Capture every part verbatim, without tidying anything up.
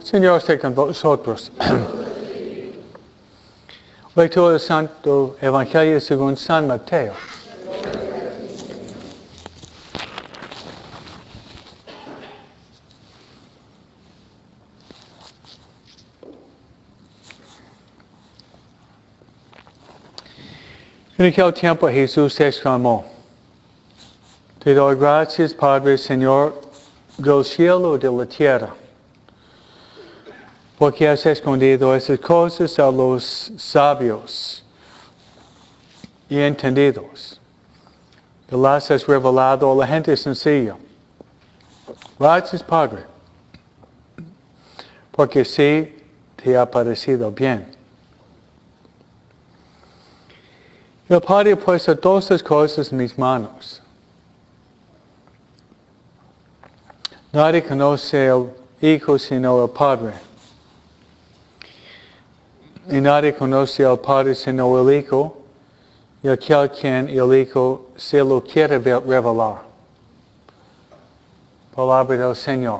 Señor esté con vosotros. Lectura del Santo Evangelio según San Mateo. En aquel tiempo Jesús exclamó: Te doy gracias, Padre, Señor del cielo y de la tierra, porque has escondido esas cosas a los sabios y entendidos, y las has revelado a la gente sencilla. Gracias, Padre, porque sí te ha parecido bien. El Padre ha puesto todas las cosas en mis manos. Nadie conoce al Hijo sino el Padre. Y nadie conoce al Padre sino el Hijo, y aquel quien el Hijo se lo quiere revelar. Palabra del Señor.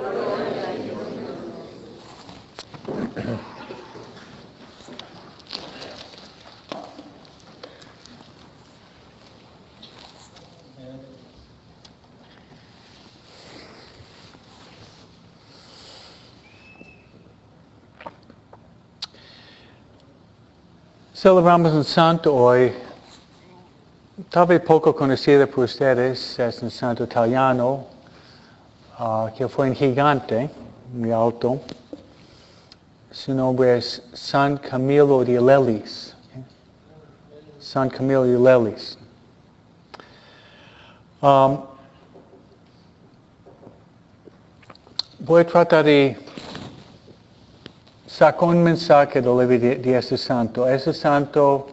Celebramos un santo hoy, tal vez poco conocido por ustedes. Es un santo italiano, uh, que fue un gigante, muy alto. Su nombre es San Camillo de Lelis. San Camillo de Lelis. Um, voy a tratar de sacar un mensaje de la vida de ese santo. Ese santo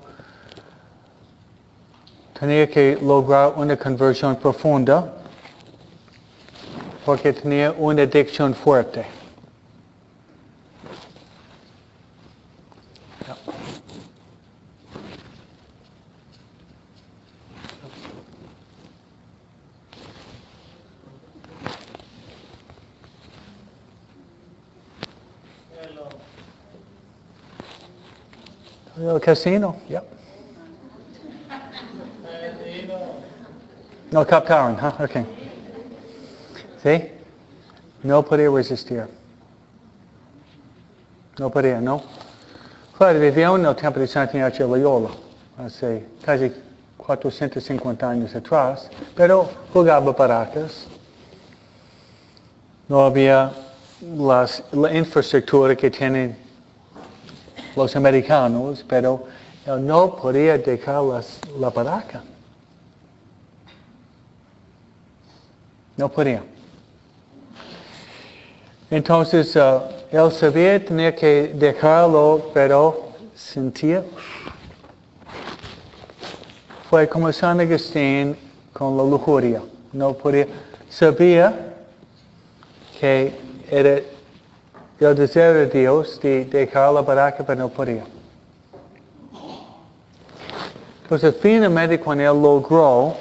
tenía que lograr una conversión profunda porque tenía una adicción fuerte. El casino, ya. Yeah. No captaron, huh? Okay. ¿Sí? No podía resistir. No podía, ¿no? Claro, vivía en el templo de Santa Ignacio de Loyola, hace casi cuatrocientos cincuenta años atrás, pero jugaba baracas. No había las, la infraestructura que tienen los americanos, pero él no podía dejar las, la baraca. No podía. Entonces, uh, él sabía que tenía que dejarlo, pero sentía. Fue como San Agustín con la lujuria. No podía. Sabía que era el deseo de Dios de dejar la baraca, pero no podía. Entonces, finalmente, cuando él logró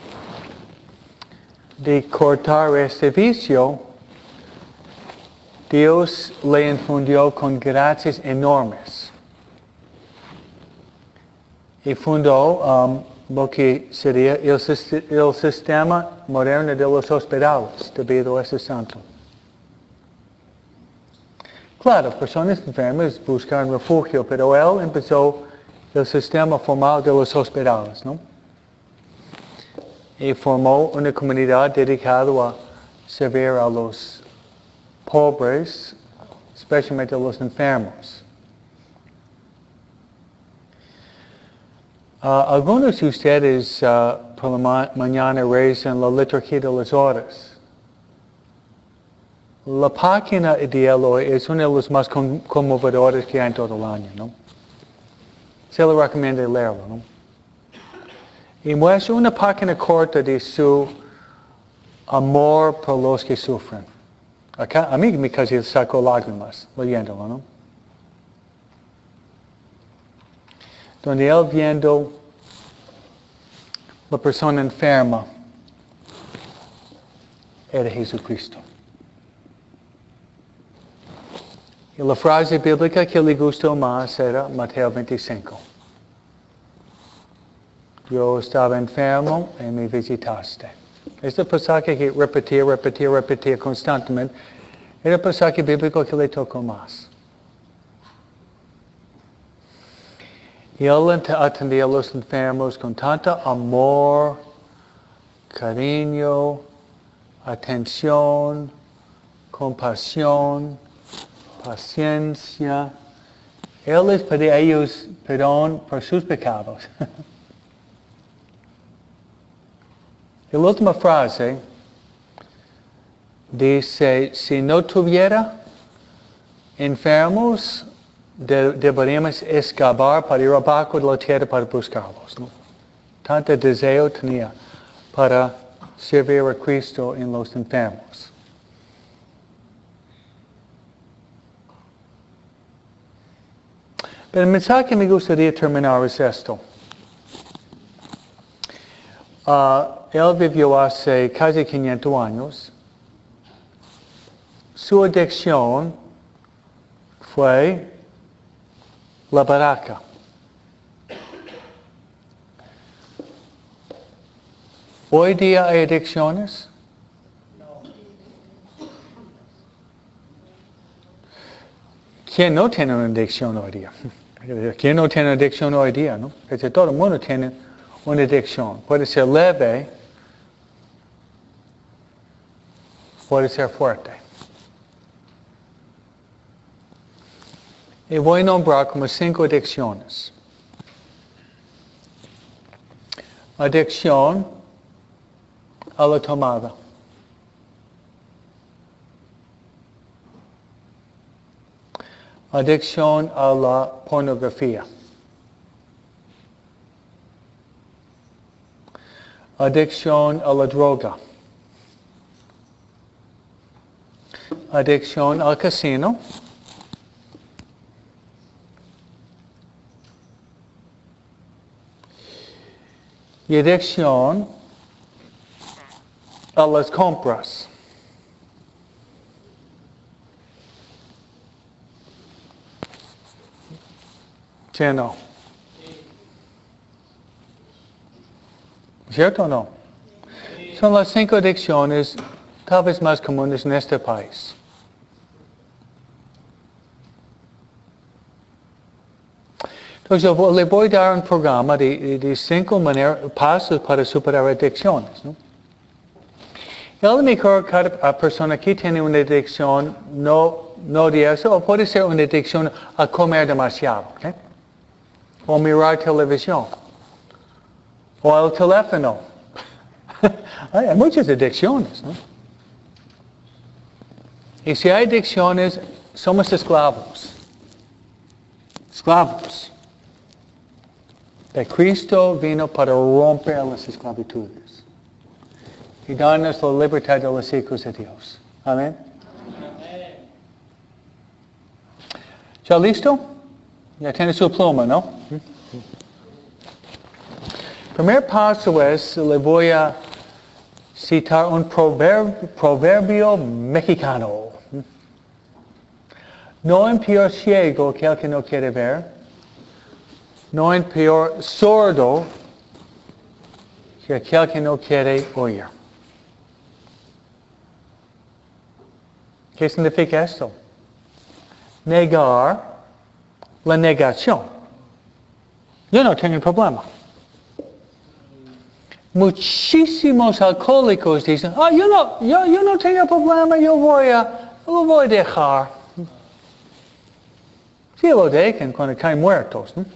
de cortar este vicio, Dios le infundió con gracias enormes. Y fundó um, lo que sería el, el sistema moderno de los hospitales debido a ese santo. Claro, personas enfermas buscan refugio, pero él empezó el sistema formal de los hospitales, ¿no? Y formó una comunidad dedicada a servir a los pobres, especialmente a los enfermos. Uh, algunos de ustedes uh, por la ma mañana rezan la liturgia de las horas. La página de él hoy es una de las más con conmovedoras que hay en todo el año, ¿no? Se le recomienda leerlo, ¿no? Y muestra una página corta de su amor por los que sufren. Acá, a mí me casi sacó lágrimas leyéndolo, ¿no? Donde él viendo la persona enferma era Jesucristo. Y la frase bíblica que le gustó más era Mateo veinticinco. Yo estaba enfermo y me visitaste. Este pasaje que repetía, repetía, repetía constantemente era el pasaje bíblico que le tocó más. Y él atendía a los enfermos con tanto amor, cariño, atención, compasión, paciencia. Él les pedía a ellos perdón por sus pecados. Y la última frase dice, si no tuviera enfermos, de, deberíamos escavar para ir abajo de la tierra para buscarlos, ¿no? Tanto deseo tenía para servir a Cristo en los enfermos. Pero el mensaje que me gustaría terminar es esto. Uh, él vivió hace casi quinientos años. Su adicción fue la baraca. Hoy día hay adicciones. ¿Quién no tiene una adicción hoy día? ¿Quién no tiene una adicción hoy día? ¿No? Porque todo el mundo tiene una adicción. Puede ser leve, puede ser fuerte. Y voy a nombrar como cinco adicciones. Adicción a la tomada. Adicción a la pornografía. Adicción a la droga. Adicción al casino. Y adicción a las compras. ¿Sí o no? ¿Cierto o no? Son las cinco adicciones tal vez más comunes en este país. Entonces yo le voy a dar un programa de, de cinco maneras, pasos para superar adicciones, ¿no? Y a lo mejor cada persona que tiene una adicción no, no de eso, o puede ser una adicción a comer demasiado, ¿okay? O mirar televisión, o el teléfono. Hay muchas adicciones, ¿no? Y si hay adicciones, somos esclavos. Esclavos. De Cristo vino para romper las esclavitudes y darnos la libertad de los hijos de Dios. Amén. Amén. ¿Ya listo? Ya tiene su pluma, ¿no? Primer paso es, le voy a citar un proverbio, proverbio mexicano. No hay peor ciego que el que no quiere ver. No hay peor sordo que aquel que no quiere oír. ¿Qué significa esto? Negar la negación. Yo no tengo problema. Muchísimos alcohólicos dicen, ah, yo no, yo, yo no tengo problema, yo voy a, lo voy a dejar. Sí lo dejan cuando caen muertos, ¿no?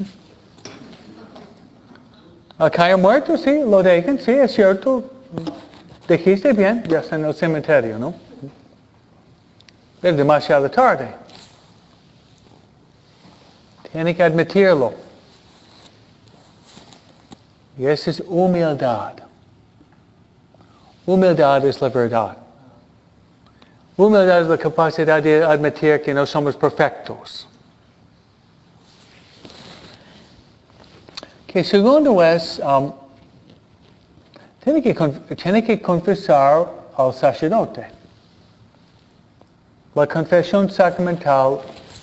Al caer muertos, sí, lo dejan, sí, es cierto. Dijiste bien, ya está en el cementerio, ¿no? Es demasiado tarde. Tiene que admitirlo. Y esa es humildad. Humildad es la verdad. Humildad es la capacidad de admitir que no somos perfectos. Que segundo es, um, tiene, que, tiene que confesar al sacerdote. La confesión sacramental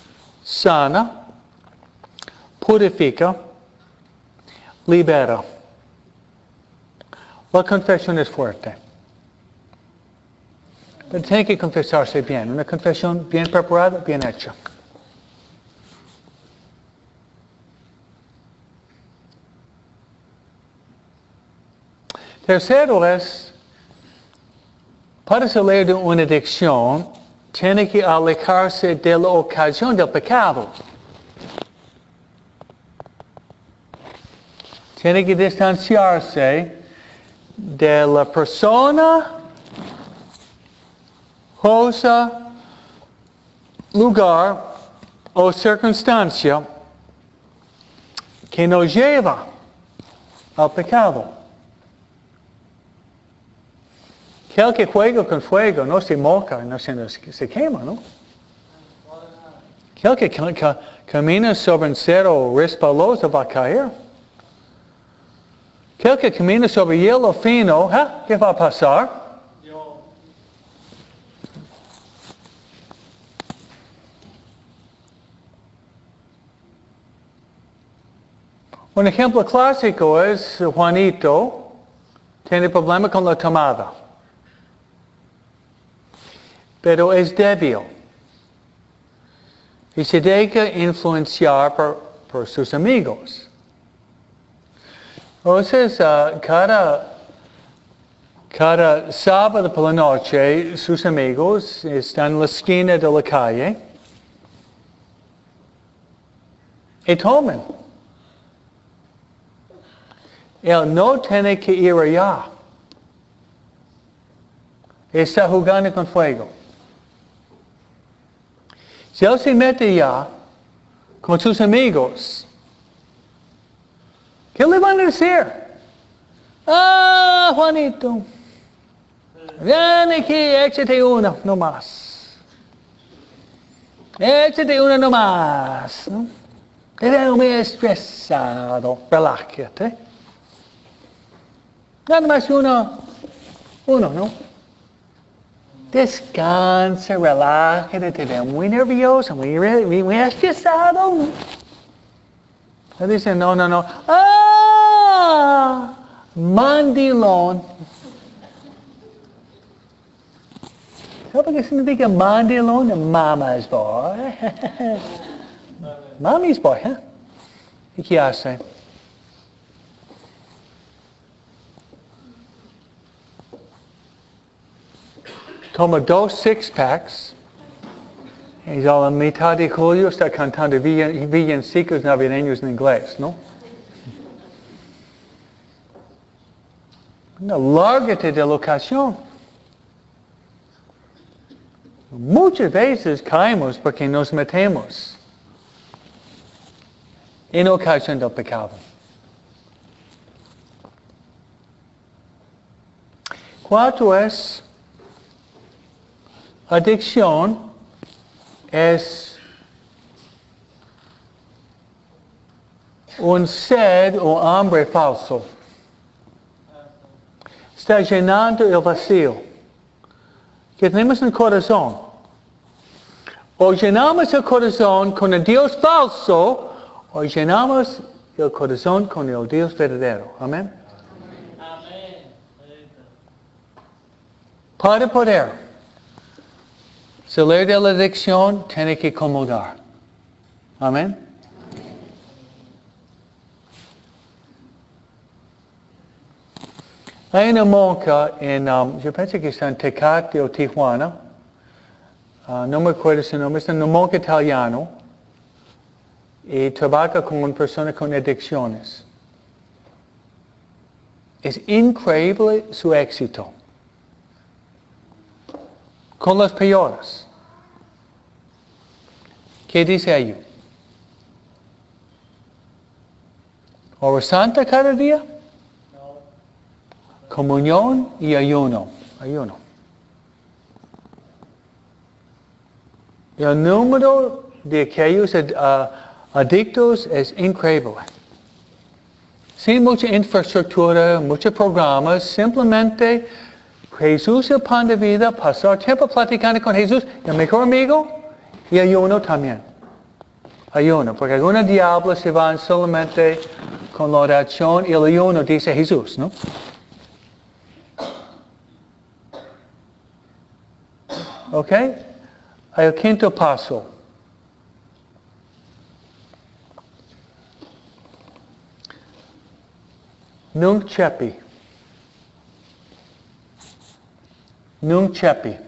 sana, purifica, libera. La confesión es fuerte. Pero tiene que confesarse bien. Una confesión bien preparada, bien hecha. Tercero es, para salir de una adicción, tiene que alejarse de la ocasión del pecado. Tiene que distanciarse de la persona, cosa, lugar o circunstancia que nos lleva al pecado. Aquel que juega con fuego no se moja, no se, se quema, ¿no? Aquel que, que, que camina sobre un cero resbaloso va a caer. Aquel que camina sobre hielo fino, ¿eh? ¿Qué va a pasar? Un ejemplo clásico es Juanito, tiene problema con la tomada. Pero es débil. Y se deja influenciar por, por sus amigos. Entonces, uh, cada, cada sábado por la noche, sus amigos están en la esquina de la calle y toman. Él no tiene que ir allá. Está jugando con fuego. Si él se mete allá con sus amigos, ¿qué le van a decir? Ah, Juanito, ven aquí, échate una, no más. Échate una no más. ¿No? Te veo muy estresado, relájate. Nada más uno, uno, ¿no? Descansa, relájate, te veo muy nervioso, muy, muy, muy estresado. ¿No? Dicen, no, no, no. ¡Ah! Mandilón. ¿Sabes qué significa mandilón? Mama's boy. Mommy's boy, ¿eh? ¿Y qué hace? Toma dos six-packs. Y a la mitad de julio está cantando villancicos navideños en inglés, ¿no? No, lárgate de la ocasión. Muchas veces caemos porque nos metemos en ocasión del pecado. Cuatro es adicción es un sed o hambre falso. Está llenando el vacío que tenemos en el corazón. O llenamos el corazón con el Dios falso, o llenamos el corazón con el Dios verdadero. Amén. Amén. Para poder salir de la adicción, tiene que acomodar. Amén. Hay una monja en, um, yo pienso que está en Tecate o Tijuana, uh, no me acuerdo su nombre, es una monja italiana y trabaja con una persona con adicciones. Es increíble su éxito. Con las peores. ¿Qué dice ella? ¿Hora santa cada día? No. Comunión y ayuno. Ayuno. El número de aquellos uh, adictos es increíble. Sin mucha infraestructura, muchos programas, simplemente Jesús el pan de vida, pasar tiempo platicando con Jesús, el mejor amigo y ayuno también. ayuno, porque algunos diablos se van solamente con la oración y el ayuno, dice Jesús, ¿no? ¿Ok? El quinto paso. Nunc cepi. Nunc cepi.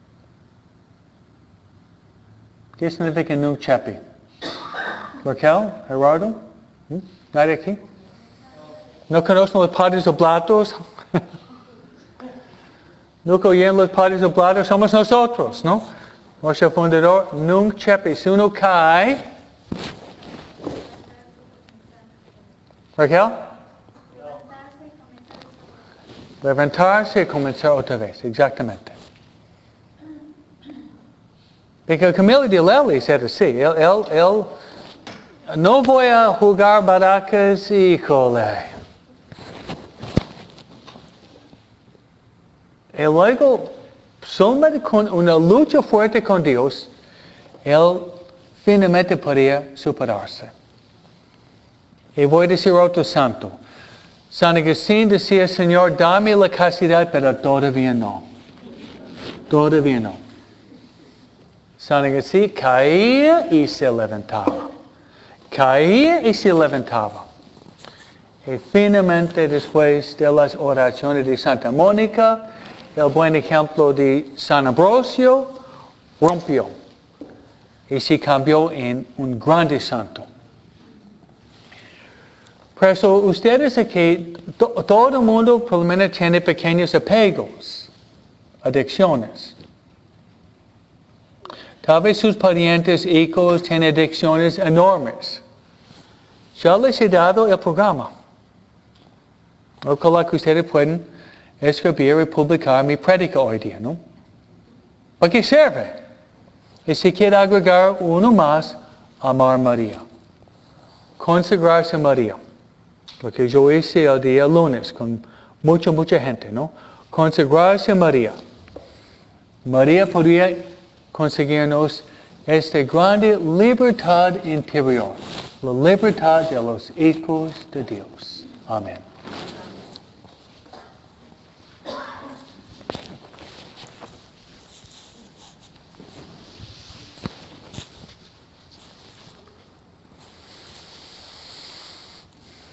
¿Qué significa nunc cepi? Raquel, Gerardo, ¿Mm? ¿Nadie aquí? ¿No conocen los padres oblatos? ¿Nunca oyen los padres oblatos? Somos nosotros, ¿no? Nuestro fundador, nunc cepi. Si uno cae, Raquel, levantarse y comenzar otra vez, exactamente. Porque Camilo de Lelis era así. Él, él, él, no voy a jugar baracas, híjole. Y luego, solamente con una lucha fuerte con Dios, él finalmente podía superarse. Y voy a decir otro santo. San Agustín decía, Señor, dame la castidad, pero todavía no. Todavía no. San Agustín caía y se levantaba. Caía y se levantaba. Y finalmente, después de las oraciones de Santa Mónica, el buen ejemplo de San Ambrosio, rompió. Y se cambió en un grande santo. Por eso ustedes aquí, to, todo el mundo por lo menos tiene pequeños apegos, adicciones. Tal vez sus parientes, hijos, tienen adicciones enormes. Ya les he dado el programa. Ojalá que ustedes puedan escribir y publicar mi prédica hoy día, ¿no? ¿Para qué sirve? Y si quiere agregar uno más, amar a María. Consagrarse a María. Lo que yo hice el día lunes con mucha, mucha gente, ¿no? Consagrarse a María. María podría conseguirnos esta grande libertad interior. La libertad de los hijos de Dios. Amén.